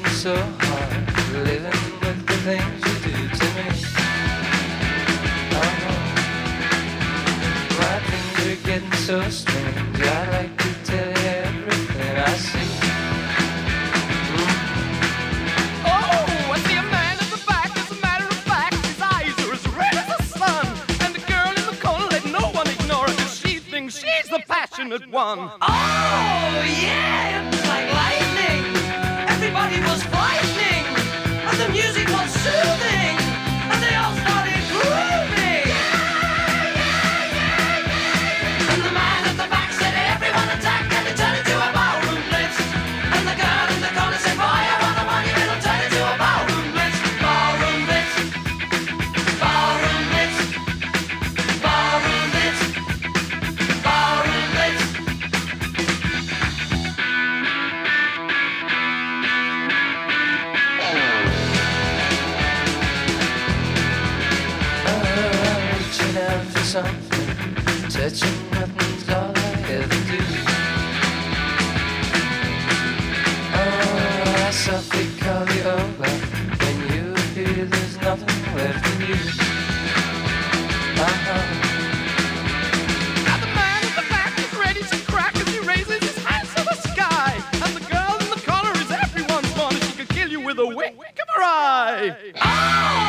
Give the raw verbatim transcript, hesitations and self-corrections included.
getting so hard, living with the things you do to me. Oh no, my dreams are getting so strange. I'd like to tell you everything I see. Oh, I see a man at the back. As a matter of fact, his eyes are as red as the sun. And the girl in the corner, let no one ignore her, 'cause she thinks she's the passionate one. Oh, yeah, it was like lightning. Everybody was frightening, and the music was soothing, and they all started grooving. And the man at the back said, everyone attack, and it turned into a ballroom blitz. And the girl in the corner said, boy, I want the money, it'll turn into a ballroom blitz. Ballroom blitz, ballroom blitz, ballroom blitz, ballroom blitz. Reaching out for something, touching nothing's all I ever do. Oh, I softly call you over, when you feel there's nothing left in you. Uh-huh. Now the man at the back is ready to crack as he raises his hands to the sky. And the girl in the corner is everyone's one, and she could kill you with a wink of her eye. Oh,